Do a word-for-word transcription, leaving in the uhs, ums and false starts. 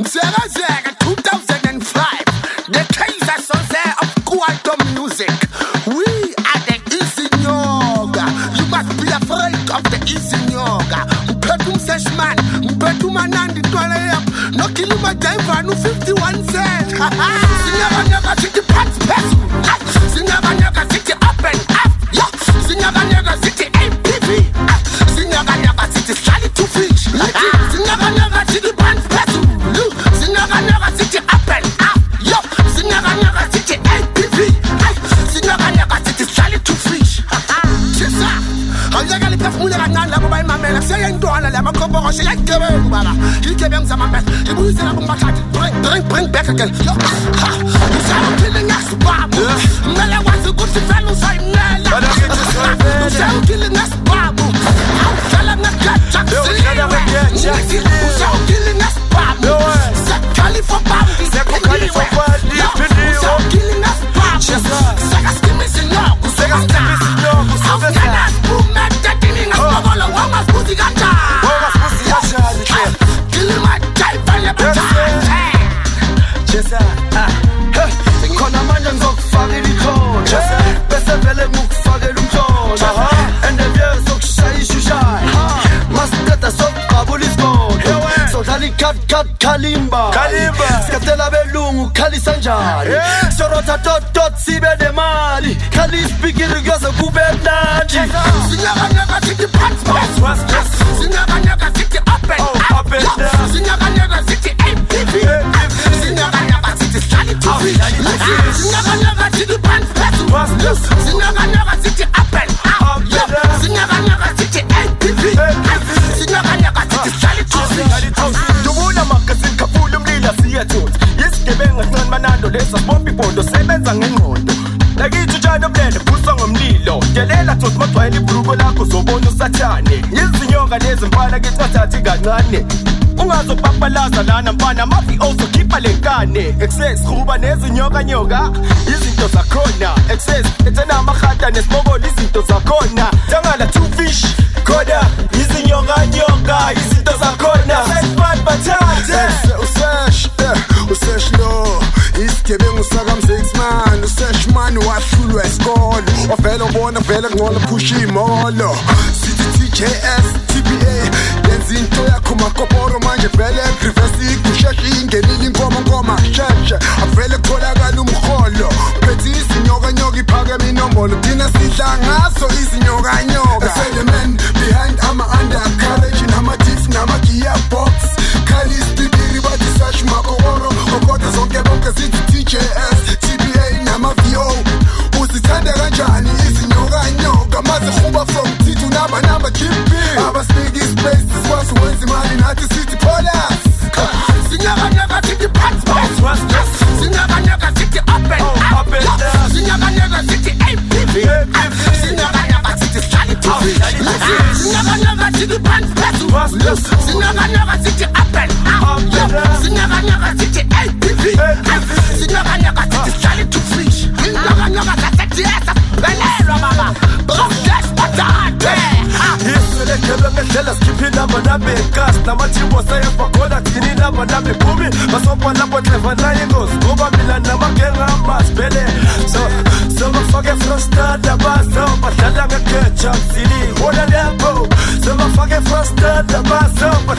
Zega Zega two thousand five. The Kaiser Soze of Quantum Music. We are the Isinyoga. You must be afraid of the Isinyoga. Mpetum Seshman, Mpetum Anandi Twalea. No Kiluma Jaiva, no fifty-one cent. Sinyaga Nyaga City Pats Pesu. Sinyaga Nyaga City Up and Up. Sinyaga Nyaga City A P V. Sinyaga Nyaga City Sally to Fish. Sinyaga Nyaga City Pats Pesu. Sinyaga Nyaga City Up and Up. Sinyaga Nyaga City A P V. Sinyaga Nyaga City Sally to Fish. Chisa. Hawyaga lipa fumule kanala kuba imamela. Siya intwana la makobo siya ikebeng baba. Ikebeng sama best. Ibuise la bumbakati. Bring, bring, bring back again. Yo. Ha. You sound killing us, babu. Mela was a good fellow, so I'm Nella. You sound killing us, babu. I'm telling us, get Jack. You sound killing us, babu. Set California, babu. Set California, you sound killing us, babu. Sega skimmy sinyo, sega star. I'm gonna boom at that thing. I'm gonna walk my pussy gata. Killing my type, I'm gonna Chesa, ah, hey, kona manje ngizokufaka ilikhono bese vele ngikufake lumthono and the views sokushayisha ushaya masitata sokuqabula isikolo sodlala ikat kat kalimba sikatela belungu khalisa njani sorotha tot tot sibe nemali khalisa bigiri kuyoze kube mnandi sinyaga nyaga city pants sinyaga nyaga city up and up sinyaga nyaga city A P V sinyaga nyaga city Sally to Fish sinyaga nyaga city pants sinyaga nyaga city up and up sinyaga nyaga city A P V sinyaga nyaga city Sally to Fish Dubula magazine kapula umlila siyathuthi yisigebenga sincane manando lesa small people dosebenza ngengqondo lakithi utshani oblele buswa ngomlilo delela thothi magcwele ibhuruko lakho zobona usathane izinyoka lezi mfana kithi bathathi kancane ungazopapalaza lana mfana mafi ozokhipha lenkane excess khuba nezinyoka nyoka izinto zakhona excess ethena amahata nesibokolo izinto zakhona tangala two fish khona izinyoka nyoka izinto zakhona sesibani bathathe usesh usesh no isigebengu saka six man usesh man wahlulwa isikolo ovela ubona vele ngcono push imolo sithi T J S T B A lenza into yakho makoporo manje vele reverse ikusheshe ingenile inkomo nkoma sheshe avele kholakala umkholo phethi izinyoka nyoka iphakeme inombolo thina sidla ngaso izinyoka nyoka say the man behind ama undercarriage nama tips nama gearbox khali speedy but search makoporo okoda zonke bonke sithi T J S T B A nama V O uzithanda kanjani izinyoka nyoka maze khuba from T to number number G P aba speedy spaces was wenza imali nathi sithi police sinyaga nyaga city pants sinyaga nyaga city up and up sinyaga nyaga city A P V sinyaga nyaga city Sally to Fish sinyaga nyaga city pants sinyaga nyaga city up and up sinyaga nyaga city A P V sinyaga nyaga city Sally to Fish sinyaga nyaga city S Belero mama Brockes Patate Yeselekele ngedlela skiphila bona bekas namathibo sayafakhola thini labo nabe phumi basopa lapho clever naye ingozi ngoba mina namagenga amasibele so so bafake frostada baso badlala ngeketchup sili wona lapho so bafake frostada baso